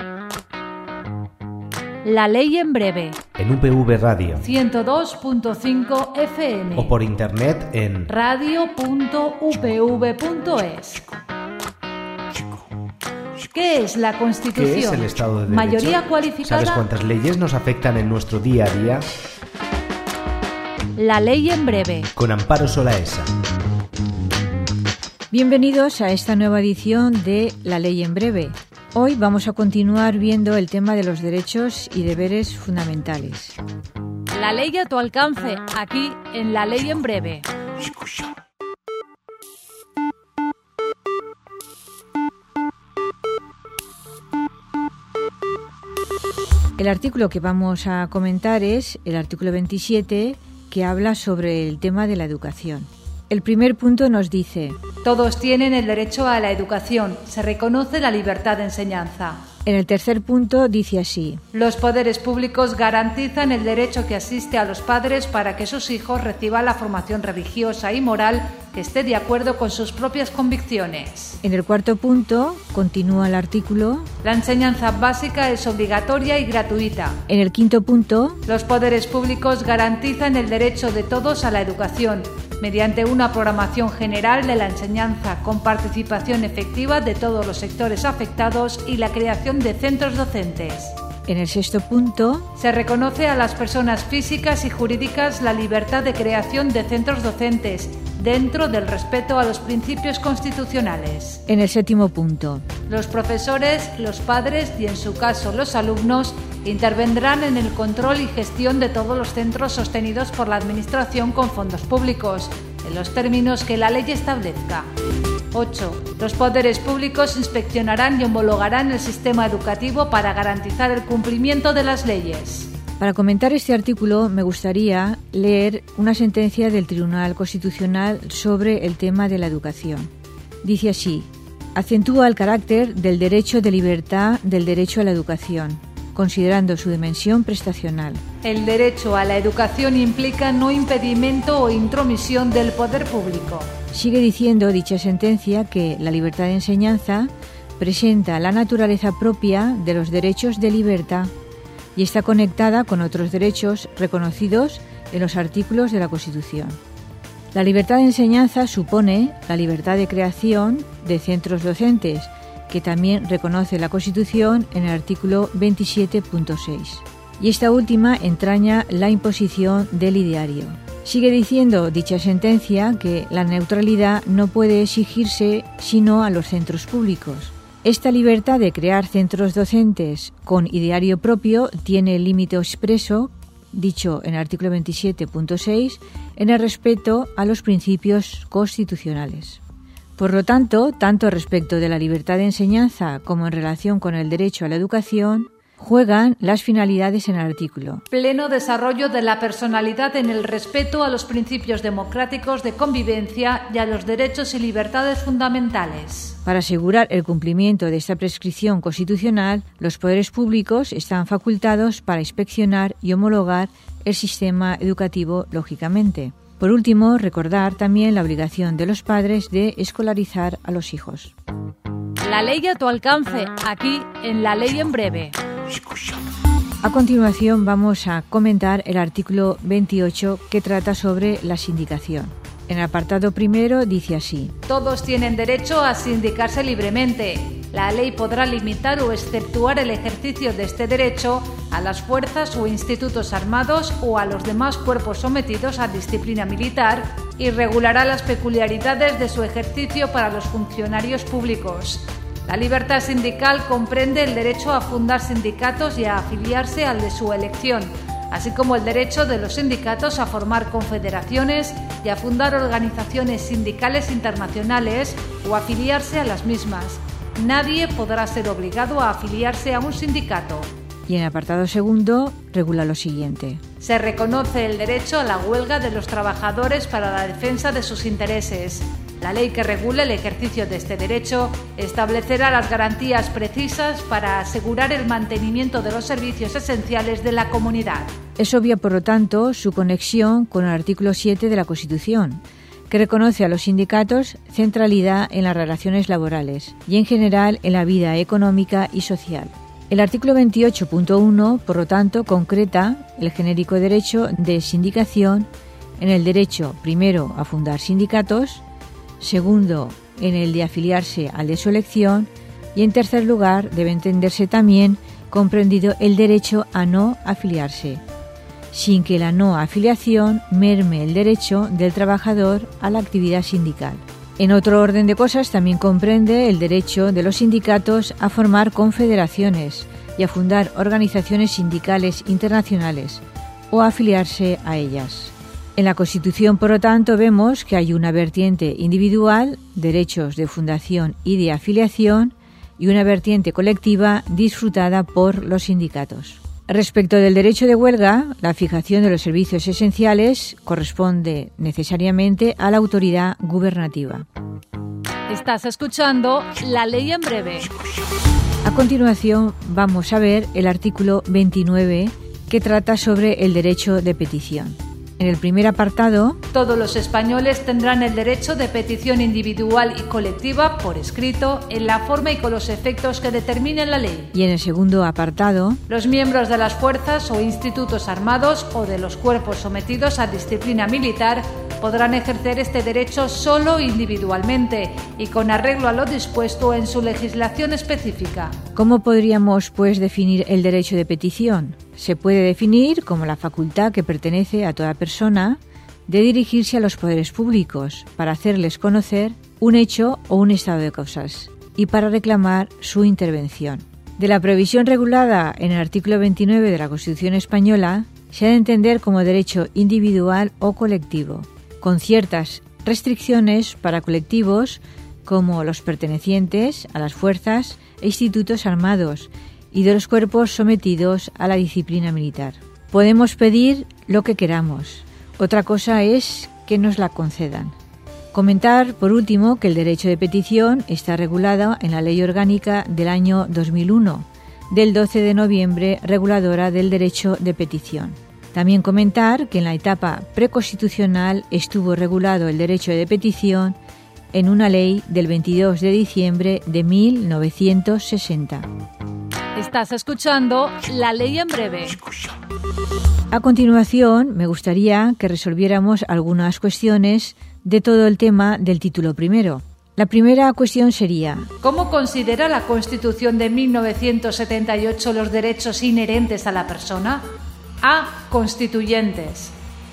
La ley en breve. En UPV Radio 102.5 FM. o por internet en radio.upv.es. ¿Qué es la Constitución? ¿Qué es el Estado de Derecho? Mayoría cualificada. ¿Sabes cuántas leyes nos afectan en nuestro día a día? La ley en breve. Con Amparo Solaesa. Bienvenidos a esta nueva edición de La ley en breve. Hoy vamos a continuar viendo el tema de los derechos y deberes fundamentales. La ley a tu alcance, aquí en La ley en breve. El artículo que vamos a comentar es el artículo 27, que habla sobre el tema de la educación. El primer punto nos dice: Todos tienen el derecho a la educación. Se reconoce la libertad de enseñanza. En el tercer punto dice así: Los poderes públicos garantizan el derecho que asiste a los padres para que sus hijos reciban la formación religiosa y moral que esté de acuerdo con sus propias convicciones. En el cuarto punto continúa el artículo. La enseñanza básica es obligatoria y gratuita. En el quinto punto, Los poderes públicos garantizan el derecho de todos a la educación mediante una programación general de la enseñanza con participación efectiva de todos los sectores afectados y la creación de centros docentes. en el sexto punto, Se reconoce a las personas físicas y jurídicas la libertad de creación de centros docentes dentro del respeto a los principios constitucionales. en el séptimo punto. Los profesores, los padres y, en su caso, los alumnos intervendrán en el control y gestión de todos los centros sostenidos por la Administración con fondos públicos, en los términos que la ley establezca. 8. Los poderes públicos inspeccionarán y homologarán el sistema educativo para garantizar el cumplimiento de las leyes. Para comentar este artículo me gustaría leer una sentencia del Tribunal Constitucional sobre el tema de la educación. Dice así: acentúa el carácter del derecho de libertad del derecho a la educación, considerando su dimensión prestacional. El derecho a la educación implica no impedimento o intromisión del poder público. Sigue diciendo dicha sentencia que la libertad de enseñanza presenta la naturaleza propia de los derechos de libertad y está conectada con otros derechos reconocidos en los artículos de la Constitución. La libertad de enseñanza supone la libertad de creación de centros docentes, que también reconoce la Constitución en el artículo 27.6. Y esta última entraña la imposición del ideario. Sigue diciendo dicha sentencia que la neutralidad no puede exigirse sino a los centros públicos. Esta libertad de crear centros docentes con ideario propio tiene el límite expreso, dicho en el artículo 27.6, en el respeto a los principios constitucionales. Por lo tanto respecto de la libertad de enseñanza como en relación con el derecho a la educación, juegan las finalidades en el artículo. Pleno desarrollo de la personalidad en el respeto a los principios democráticos de convivencia y a los derechos y libertades fundamentales. Para asegurar el cumplimiento de esta prescripción constitucional, los poderes públicos están facultados para inspeccionar y homologar el sistema educativo, lógicamente. Por último, recordar también la obligación de los padres de escolarizar a los hijos. La ley a tu alcance, aquí en La ley en breve. A continuación vamos a comentar el artículo 28, que trata sobre la sindicación. En el apartado primero dice así: Todos tienen derecho a sindicarse libremente. La ley podrá limitar o exceptuar el ejercicio de este derecho a las fuerzas o institutos armados o a los demás cuerpos sometidos a disciplina militar y regulará las peculiaridades de su ejercicio para los funcionarios públicos. La libertad sindical comprende el derecho a fundar sindicatos y a afiliarse al de su elección, así como el derecho de los sindicatos a formar confederaciones y a fundar organizaciones sindicales internacionales o afiliarse a las mismas. Nadie podrá ser obligado a afiliarse a un sindicato. Y en el apartado segundo regula lo siguiente: Se reconoce el derecho a la huelga de los trabajadores para la defensa de sus intereses. La ley que regule el ejercicio de este derecho establecerá las garantías precisas para asegurar el mantenimiento de los servicios esenciales de la comunidad. Es obvia, por lo tanto, su conexión con el artículo 7 de la Constitución, que reconoce a los sindicatos centralidad en las relaciones laborales y en general en la vida económica y social. El artículo 28.1, por lo tanto, concreta el genérico derecho de sindicación en el derecho, primero, a fundar sindicatos, segundo, en el de afiliarse al de su elección, y en tercer lugar, debe entenderse también comprendido el derecho a no afiliarse, sin que la no afiliación merme el derecho del trabajador a la actividad sindical. En otro orden de cosas, también comprende el derecho de los sindicatos a formar confederaciones y a fundar organizaciones sindicales internacionales o a afiliarse a ellas. En la Constitución, por lo tanto, vemos que hay una vertiente individual, derechos de fundación y de afiliación, y una vertiente colectiva disfrutada por los sindicatos. Respecto del derecho de huelga, la fijación de los servicios esenciales corresponde necesariamente a la autoridad gubernativa. Estás escuchando La Ley en Breve. A continuación vamos a ver el artículo 29 que trata sobre el derecho de petición. En el primer apartado, todos los españoles tendrán el derecho de petición individual y colectiva por escrito en la forma y con los efectos que determine la ley. Y en el segundo apartado, los miembros de las fuerzas o institutos armados o de los cuerpos sometidos a disciplina militar podrán ejercer este derecho solo individualmente y con arreglo a lo dispuesto en su legislación específica. ¿Cómo podríamos, pues, definir el derecho de petición? Se puede definir como la facultad que pertenece a toda persona de dirigirse a los poderes públicos para hacerles conocer un hecho o un estado de cosas y para reclamar su intervención. De la previsión regulada en el artículo 29 de la Constitución española se ha de entender como derecho individual o colectivo, con ciertas restricciones para colectivos como los pertenecientes a las fuerzas e institutos armados y de los cuerpos sometidos a la disciplina militar. Podemos pedir lo que queramos. Otra cosa es que nos la concedan. Comentar, por último, que el derecho de petición está regulado en la Ley Orgánica del año 2001, del 12 de noviembre, reguladora del derecho de petición. También comentar que en la etapa preconstitucional estuvo regulado el derecho de petición en una ley del 22 de diciembre de 1960. Estás escuchando La Ley en Breve. A continuación, me gustaría que resolviéramos algunas cuestiones de todo el tema del título primero. La primera cuestión sería: ¿cómo considera la Constitución de 1978 los derechos inherentes a la persona? A. Constituyentes.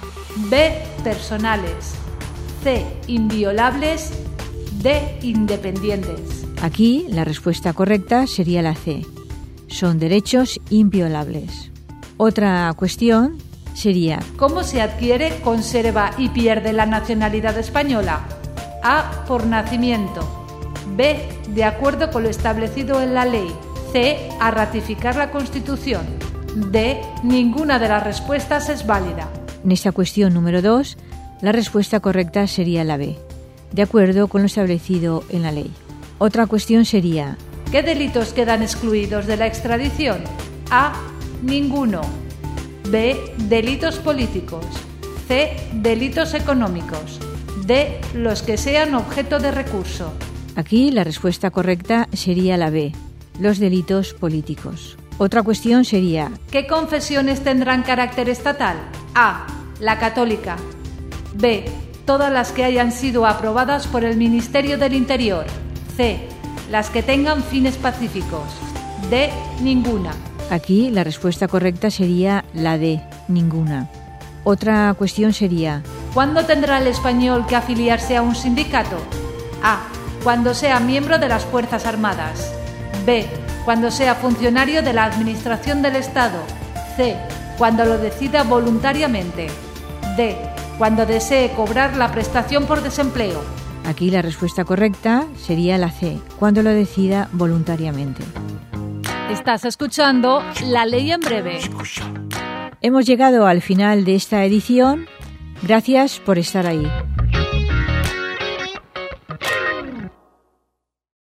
B. Personales. C. Inviolables. D. Independientes. Aquí la respuesta correcta sería la C. Son derechos inviolables. Otra cuestión sería: ¿cómo se adquiere, conserva y pierde la nacionalidad española? A. Por nacimiento. B. De acuerdo con lo establecido en la ley. C. A ratificar la Constitución. D. Ninguna de las respuestas es válida. En esta cuestión número 2, la respuesta correcta sería la B. De acuerdo con lo establecido en la ley. Otra cuestión sería: ¿qué delitos quedan excluidos de la extradición? A. Ninguno. B. Delitos políticos. C. Delitos económicos. D. Los que sean objeto de recurso. Aquí la respuesta correcta sería la B. Los delitos políticos. Otra cuestión sería: ¿qué confesiones tendrán carácter estatal? A. La católica. B. Todas las que hayan sido aprobadas por el Ministerio del Interior. C. Las que tengan fines pacíficos. D. Ninguna. Aquí la respuesta correcta sería la D. Ninguna. Otra cuestión sería: ¿cuándo tendrá el español que afiliarse a un sindicato? A. Cuando sea miembro de las Fuerzas Armadas. B. Cuando sea funcionario de la Administración del Estado. C. Cuando lo decida voluntariamente. D. Cuando desee cobrar la prestación por desempleo. Aquí la respuesta correcta sería la C. Cuando lo decida voluntariamente. Estás escuchando La Ley en Breve. Hemos llegado al final de esta edición. Gracias por estar ahí.